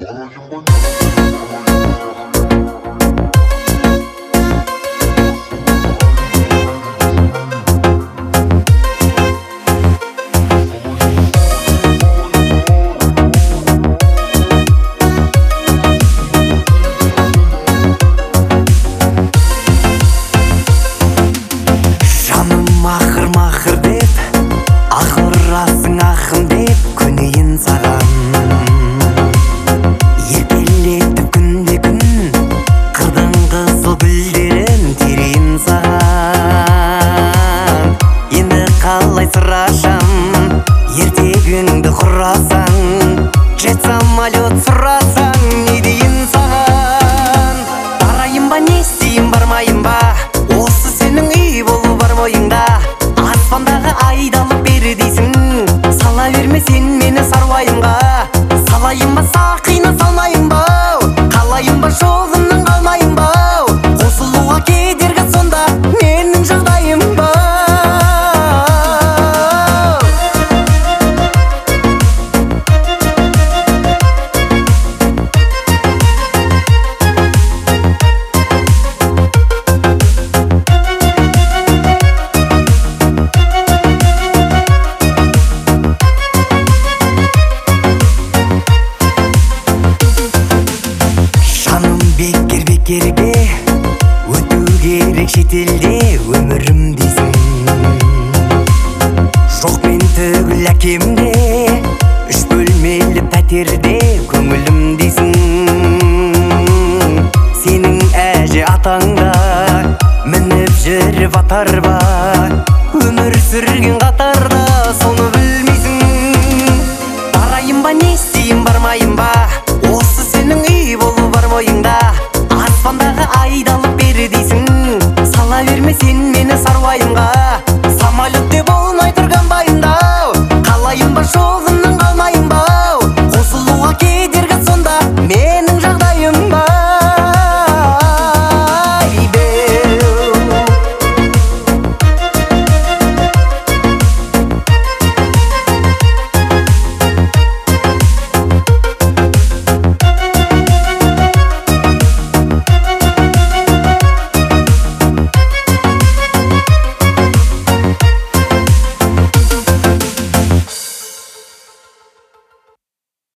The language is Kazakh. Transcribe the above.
Махыр деп, ақырасың ақым деп көнейін саған. Еркелетіп күнде күн, қырдың қызыл гүлдерін терейін саған. Енді қалай сұрашам, ертегіңді құрасаң, жет самолет сұрасаң, не дейін саған? Барайын ба, не істейін, бармайын ба, осы сенің үй болу бар бойыңда. Аспандағы айдалып бер дейсің, сала берме сен мені саруайымға. Салайын ба, сақина салмайын ба, қалайын ба, жоғымнан қалмайын ба. Қосылуға кедергі сонда менің жағдайым ба. Бекерге өту керек шетелде өмірім дейсің. Жоқ мен түгіл әкемде, 3 бөлмелі пәтерде көңілім дейсің. Сенің әже атаңда мініп жүріп атар ба, өмір сүрген қатарда соны